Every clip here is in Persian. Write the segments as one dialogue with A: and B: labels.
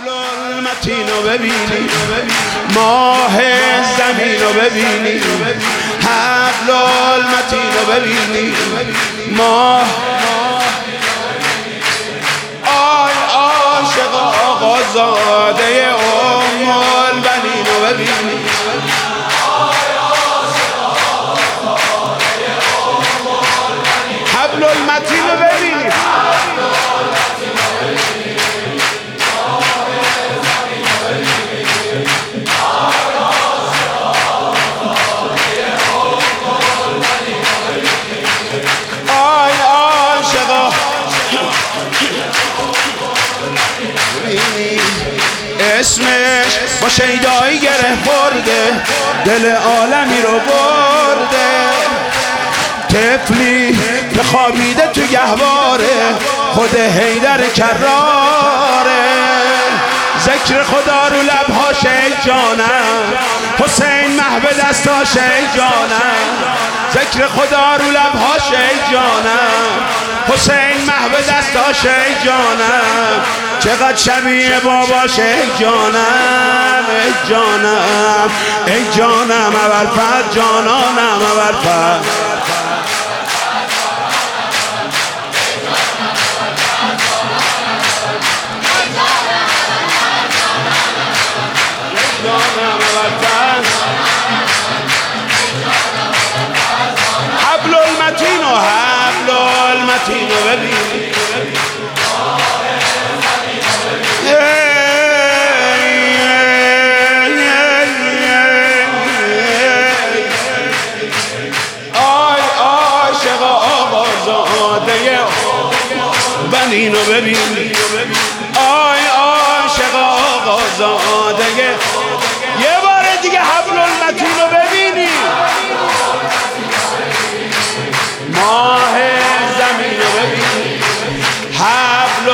A: حبل المتین رو ببینی، ماه زمین رو ببینی، حبل المتین رو ببینی، ماه آی عاشق آقازاده ام البنین رو ببینی، حبل المتین رو ببینی، آی عاشقا اسمش با شیدایی گره برده، دل عالمی رو برده، طفلی که خوابیده تو گهواره، خود حیدر کراره، ذکر خدا رو لبهاش ای جانم، حسین محو دستاش ای جانم، ذکر خدا رو لبهاش ای جانم، حسین محو دستاش ای جانم، چقدر شبیه باباش ای جانم، ای جانم، ای جانم، ابوالفضل جانانم، ابوالفضل حبل المتین و حبل المتین رو ببینی، آی عاشق آقازاده بنین رو ببینی، آی عاشق آقازاده، یه بار دیگه حبل المتین رو ببینی، ماه زمین رو ببینی، حبل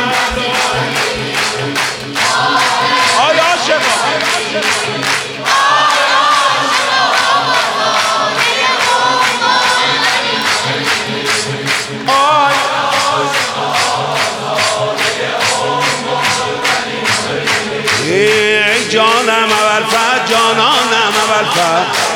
A: آی عاشقا آی ای جانم ابوالفضل جانانم ابوالفضل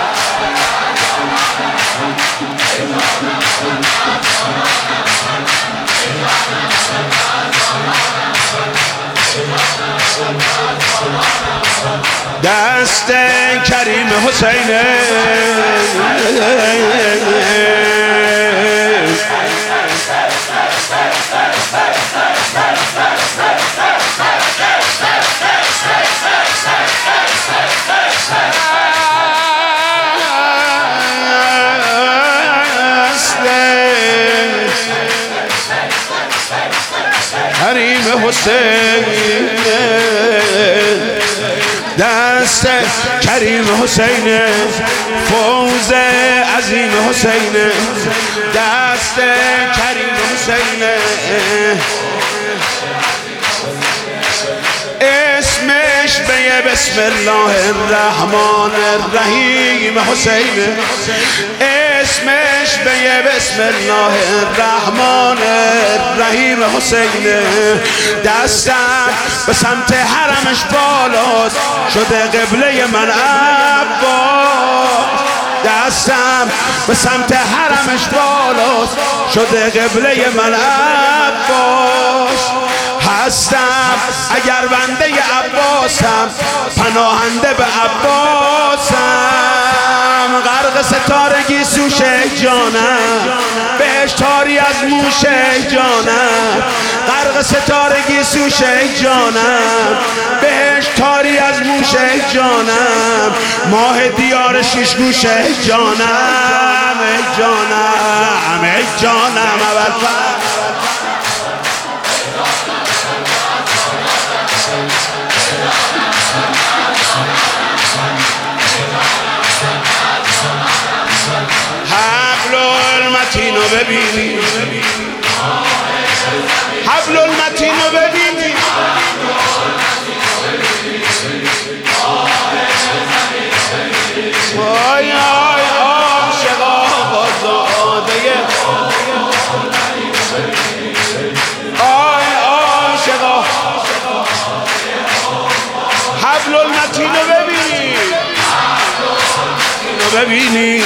A: دست کریم حسین کریم حسین، دست کریم حسین، فوز عظیم حسین، دست کریم حسین، اسمش به بسم الله الرحمن الرحیم حسین، اسمش به بسم الله الرحمن الرحیم حسین، دستم به سمت حرمش بالاست شده قبله من عباس، دستم به سمت حرمش بالاست شده قبله من عباس، هستم اگر بنده عباسم پناهنده به عباسم، غرق ستارگی سوشه جانم، بهش تاری از موشه جانم، غرق ستارگی سوشه جانم، بهش تاری از موشه جانم، ماه دیار شیش گوشه جانم، ای جانم، ای جانم ابوالفضل حبل المتین رو ببینی، حبل المتین رو ببینی، آی آی عاشق آقازاده، آی عاشق عبدالمتین رو ببینی، ببینی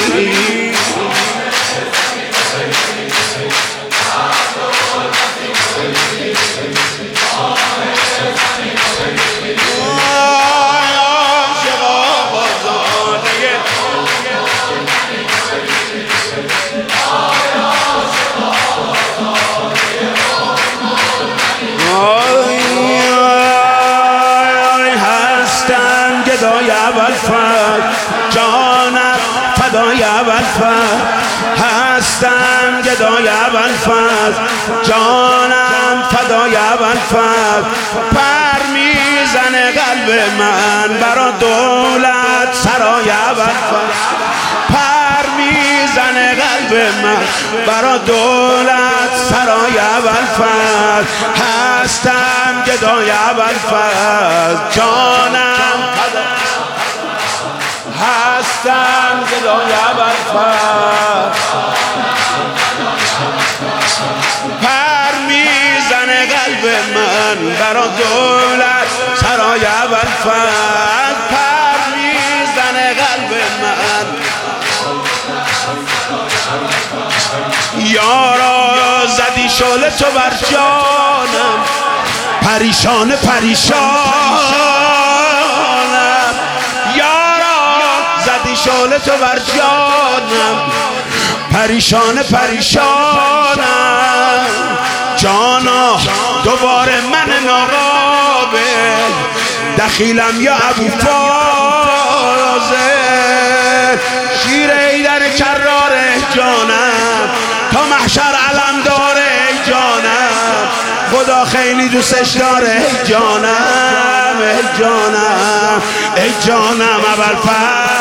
A: هستم گدای اول فرد جانم فدای اول فرد هستم گدای اول فرد جانم فدای اول فرد پر میزنه قلب من برا دولت سرای اول فرد پر میزنه قلب من برا دولت سرای اول فرد هستم گدای اول فرد جانم هستم گدای اول فرد پر میزنه قلب من برا دولت سرای اول فرد پر میزنه قلب من یارا زدی شعله تو بر جانم پریشان پریشانم یارا زدی شعله تو بر جانم پریشان پریشانم جانا دوباره من ناقابل دخیلم یا ابو فازل شیر ایدر کرار جانم تا محشر علم داره جانم خدا خیلی دوستش داره جانم ای جانم ای جانم اول